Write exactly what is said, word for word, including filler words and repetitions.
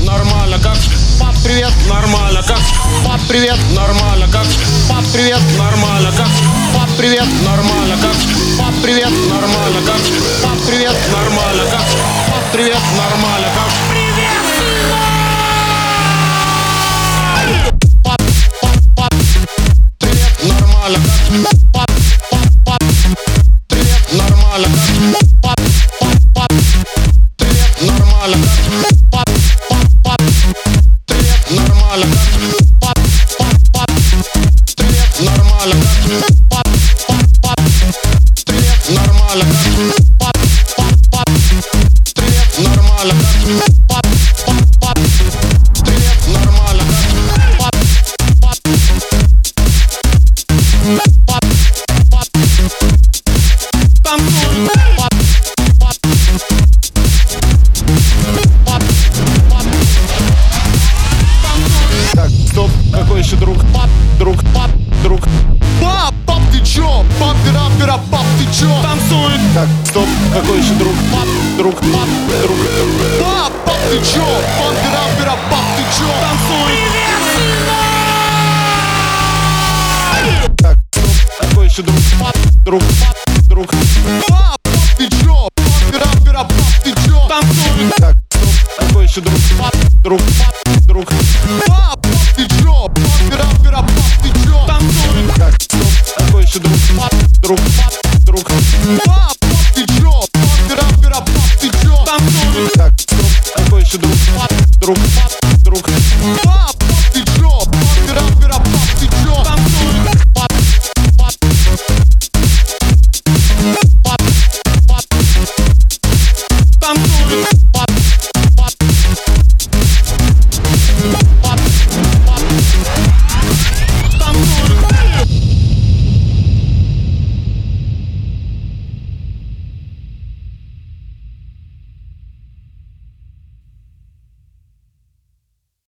нормально, как пап, привет, нормально, как пап, привет, нормально, как пап, привет, нормально, как пап, привет, нормально, как пап, привет, нормально, как пап, привет, нормально, как пап, привет, нормально, как привет, пап, пап, пап, привет, нормально, как пап, пап, пап, привет, нормально, как пап, пап, пап, привет, нормально, как пап, пап, пап, привет, нормально, как пап, пап, пап, привет, нормально, как пап, пап, пап, привет, нормально, как пап, пап, пап, привет, нормально, как пап, пап, пап, привет, нормально, как пап, пап, пап, пап, танцуй, пап, пап, пап, пап, танцуй. Так, стоп, какой еще друг? Пап, Друг, пап, друг. Пап, пап, ты чё? Пап, пера, пера, пап, ты чё? танцует. Так, стоп, какой еще друг? Пап, Друг, пап, друг. Пап, пап, ты чё? Пап, пера, пера, пап, ты чё? танцует. Так, стоп, какой еще друг? Пап, Друг, пап, друг. Пап, пап, ты чё? Пап, пера, пера, пап, ты чё? танцует. Так, стоп, какой еще друг? Пап, Друг, пап, друг. Пап, пап, ты чё? Пап, пера, пера, пап, ты чё? танцует. Так, стоп, какой еще друг? Пап, Друг, пап, друг. Пап, пап, ты чё? Пап, пера, пера, пап, ты чё? танцует. Так, стоп, какой еще друг? Пап, Друг, пап,